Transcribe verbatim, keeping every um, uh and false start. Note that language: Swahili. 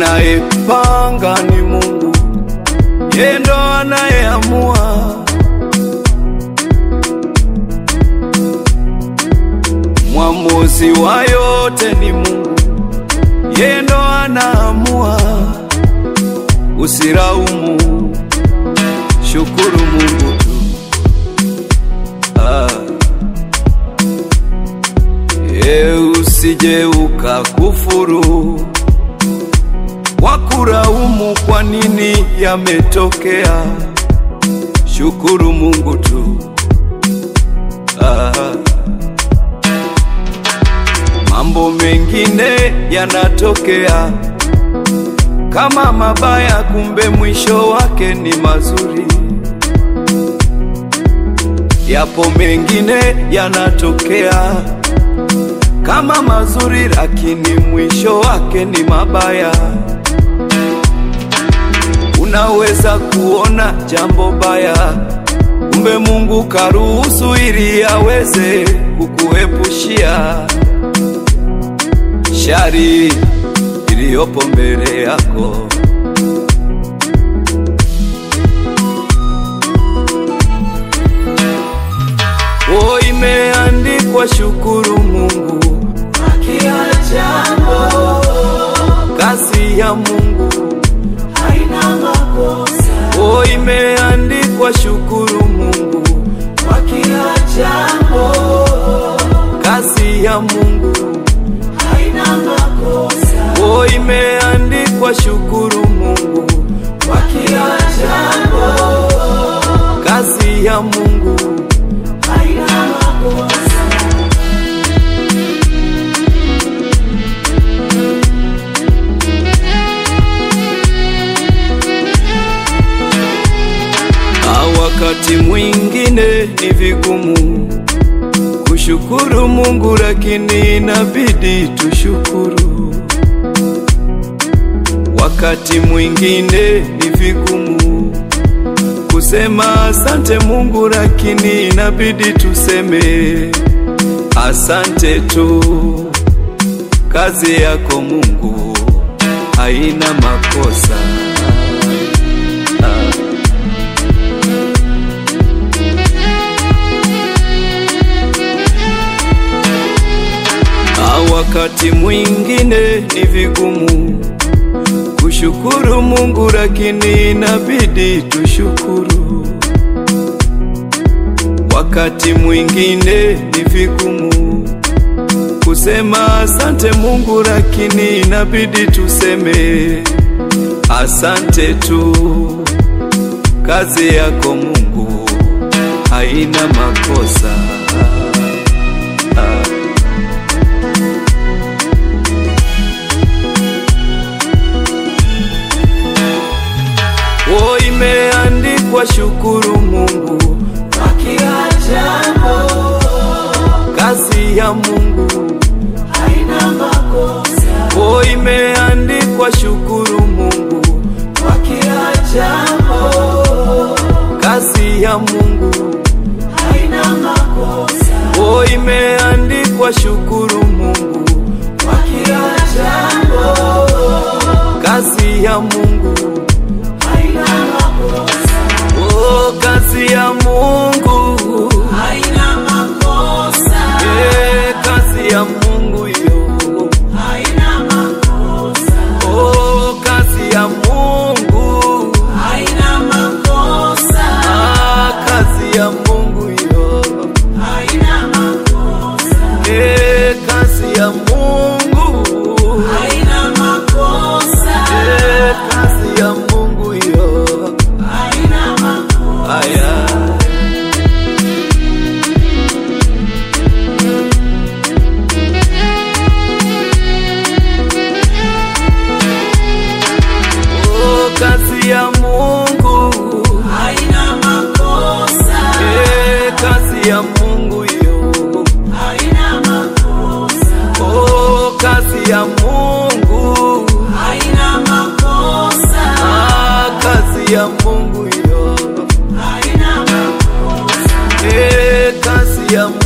Anayepanga ni Mungu, yeye ndo anayeamua. Mwamuzi wa yote ni Mungu, yeye ndo anaamua. Usiraumu, shukuru Mungu tu. Ah. E, usije ukakufuru wakuraumu kwa nini yametokea. Shukuru Mungu tu. Ah. Mambo mengine yanatokea kama mabaya, kumbe mwisho wake ni mazuri. Yapo mengine yanatokea kama mazuri, lakini mwisho wake ni mabaya. Unaweza kuona jambo baya, kumbe Mungu karuhusu ili aweze kukuepushia shari iliyopo mbele yako. Oh, imeandikwa shukuru Mungu kwa kila jambo. Kazi ya Mungu haina makosa. Oh, imeandikwa shukuru Mungu kwa kila jambo. Kazi ya Mungu haina makosa. Oh, imeandikwa shukuru Mungu kwa kila jambo. Kazi ya Mungu haina makosa. Wakati mwingine ni vigumu kushukuru Mungu, lakini inabidi tushukuru. Wakati mwingine ni vigumu kusema asante Mungu, lakini inabidi tuseme asante tu. Kazi yako Mungu haina makosa. Ah. Wakati mwingine ni vigumu kushukuru Mungu, lakini inabidi tushukuru. Wakati mwingine ni vigumu kusema asante Mungu, lakini inabidi tuseme asante tu. Kazi yako Mungu haina makosa. Ah. Oh, imeandikwa shukuru Mungu kwa kila jambo. Kazi ya Mungu haina makosa. Oh, imeandikwa shukuru Mungu kwa kila jambo. Kazi ya Mungu haina makosa. Oh, imeandikwa shukuru Mungu kwa kila jambo. Kazi ya Mungu haina makosa. Oh, kazi ya Mungu haina makosa. Eh, kazi ya Mungu yo haina makosa. Oh, kazi ya Mungu haina makosa. Ah, kazi ya Mungu yo haina makosa. Eh, kazi ya Mungu haina makosa. Eh, kazi ya Mungu yo haina makosa. Aya. Oh, kazi ya Mungu haina makosa. Eh, kazi ya Mungu yo haina makosa. Oh, kazi ya Mungu haina makosa. Ah, kazi ya Mungu yo haina makosa. Eh, kazi ya Mungu